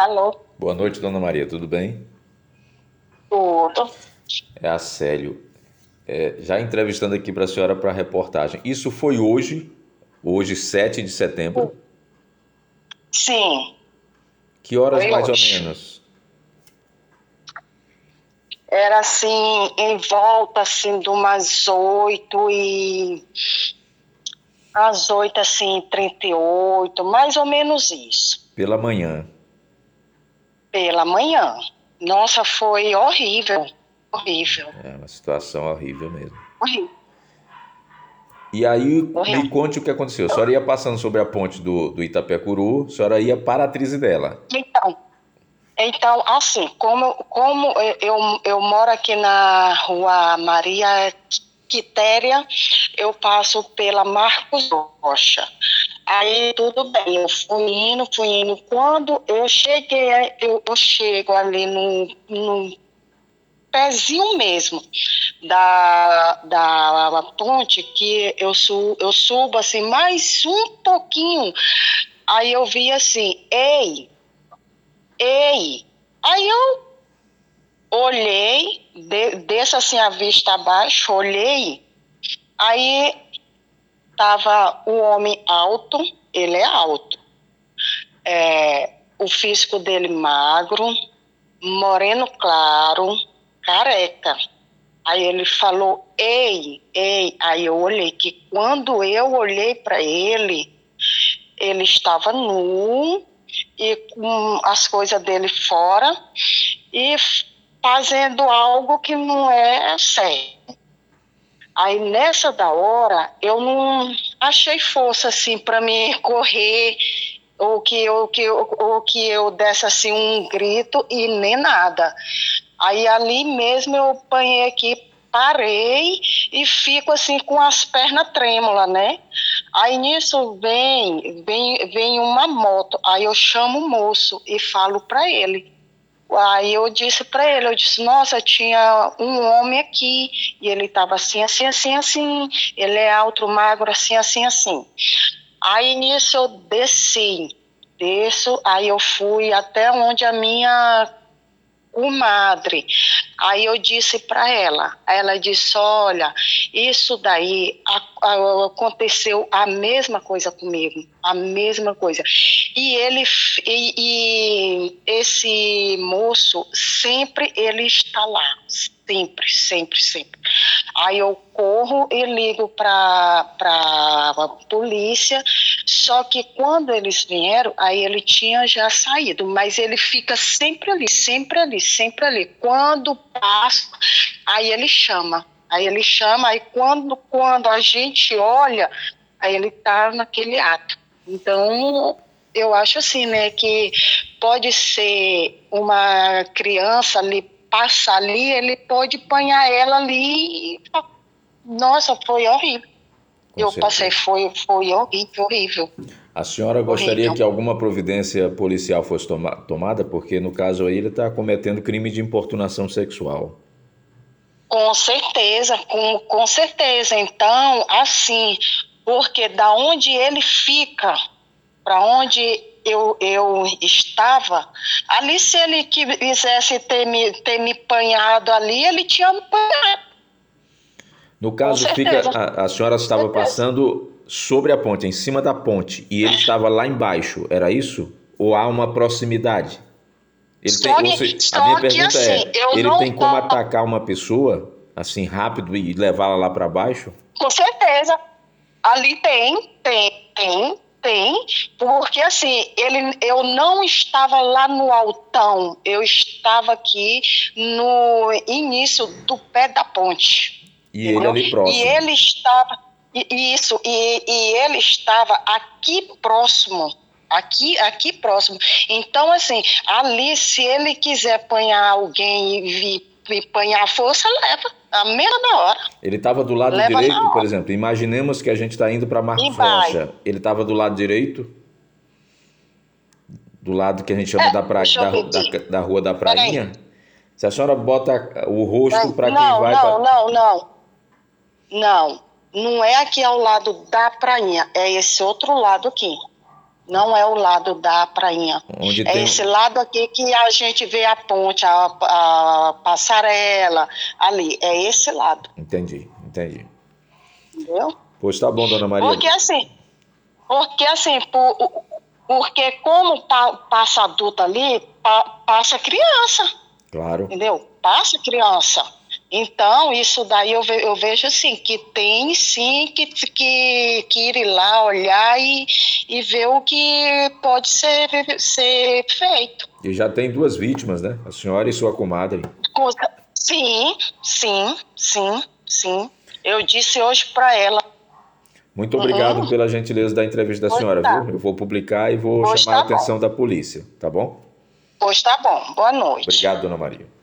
Alô, Boa noite, dona Maria, tudo bem? tudo? É a Célio. Já entrevistando aqui para a senhora para a reportagem. Isso foi hoje 7 de setembro. Sim, Que horas foi mais ou hoje. menos? Era assim, em volta assim de umas 8 assim, 38, mais ou menos isso, Pela manhã. pela manhã. Nossa, foi horrível, horrível, É uma situação horrível mesmo. horrível, E aí, me horrível. conte o que aconteceu. A senhora ia passando sobre a ponte do Itapecuru, a senhora ia para a atriz dela. Então, assim, como eu moro aqui na rua Maria Quitéria, eu passo pela Marcos Rocha. Aí tudo bem, eu fui indo. Quando eu cheguei, eu chego ali no pezinho mesmo da ponte, que eu subo assim mais um pouquinho. Aí eu vi assim, ei, ei. Aí eu olhei, desço assim a vista abaixo, olhei, aí tava o homem alto, ele é alto, o físico dele magro, moreno claro, careca. Aí ele falou, ei, ei. Aí eu olhei, que quando eu olhei para ele estava nu e com as coisas dele fora e fazendo algo que não é sério. Aí nessa da hora, eu não achei força assim para me correr ou que eu desse assim um grito e nem nada. Aí ali mesmo eu apanhei aqui, parei e fico assim com as pernas trêmulas, né? Aí nisso vem uma moto. Aí eu chamo o moço e falo para ele. Aí eu disse para ele, eu disse, nossa, tinha um homem aqui e ele estava assim, assim, assim, assim. Ele é alto, magro, assim, assim, assim. Aí nisso eu desço, aí eu fui até onde a minha comadre. Aí eu disse para ela disse, olha, isso daí aconteceu a mesma coisa comigo, a mesma coisa. E esse moço sempre ele está lá, sempre, sempre, sempre. Aí eu corro e ligo para a polícia, só que quando eles vieram, aí ele tinha já saído, mas ele fica sempre ali, sempre ali, sempre ali. Quando passa, aí ele chama. Aí quando a gente olha, aí ele está naquele ato. Então, eu acho assim, né, que pode ser uma criança ali, passa ali, ele pode apanhar ela ali. Nossa, foi horrível. Com Eu passei, certeza. foi horrível, horrível, A senhora gostaria horrível. que alguma providência policial fosse tomada? Porque no caso aí ele está cometendo crime de importunação sexual. Com certeza, com certeza. Então, assim, porque da onde ele fica, para onde eu estava, ali se ele quisesse ter me apanhado ali, ele tinha me apanhado. No Com caso, certeza, a senhora com estava certeza. passando sobre a ponte, em cima da ponte, e ele estava lá embaixo, era isso? Ou há uma proximidade? Ele tem, Só ou que, seja, a minha só que pergunta assim, é, eu ele não tem como estava. atacar uma pessoa assim rápido e levá-la lá para baixo? Com certeza. Ali tem, porque assim, eu não estava lá no altão, eu estava aqui no início do pé da ponte, E ele entendeu? ali E próximo. ele estava, e ele estava aqui próximo. Então, assim, ali, se ele quiser apanhar alguém e vir apanhar a força, leva, a mesma hora, Ele estava do lado leva direito, na por hora. exemplo. Imaginemos que a gente está indo para E Marcos vai. Rocha. Ele estava do lado direito, do lado que a gente chama Deixa eu pedir. da Rua da Peraí. Prainha. Se a senhora bota o rosto Peraí. para quem Não, vai não, para. não, não. Não. Não é aqui ao lado da prainha. É esse outro lado aqui. Não é o lado da prainha. Onde É tem... esse lado aqui que a gente vê a ponte, a passarela, ali. É esse lado. Entendi. Entendeu? Pois tá bom, dona Maria. Porque assim, porque como passa adulto ali, passa criança. Claro. Entendeu? Passa criança. Então, isso daí eu vejo assim, que tem sim que ir lá olhar e ver o que pode ser feito. E já tem 2 vítimas, né? A senhora e sua comadre. Sim. Eu disse hoje para ela. Muito obrigado pela gentileza da entrevista da senhora, viu? Eu vou publicar e vou chamar a atenção da polícia, tá bom? Pois tá bom. Boa noite. Obrigado, dona Maria.